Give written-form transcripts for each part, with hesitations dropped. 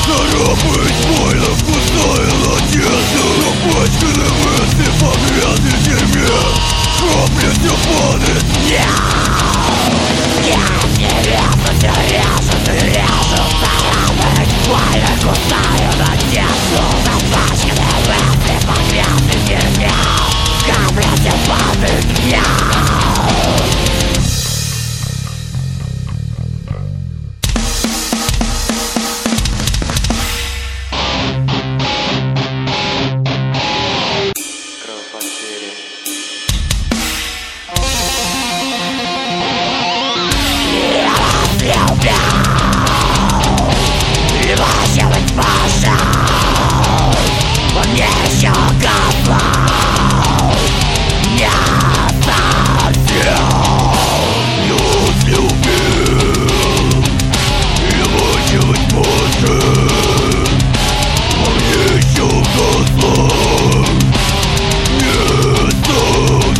Царапает больно вкусная надежда. Запачканы мысли, погрязли в дерьме. Капля все падает. Царапает больно вкусная надежда. Запачканы мысли, погрязли в дерьме. Капля все падает. Выбрасывать пошел. Он мне еще копал. Не отпустил. Не любил. И выбрасывать пошел. Он мне еще копал. Не отпустил.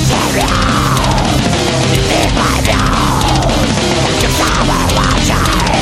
Ты поймешь, как самый лучший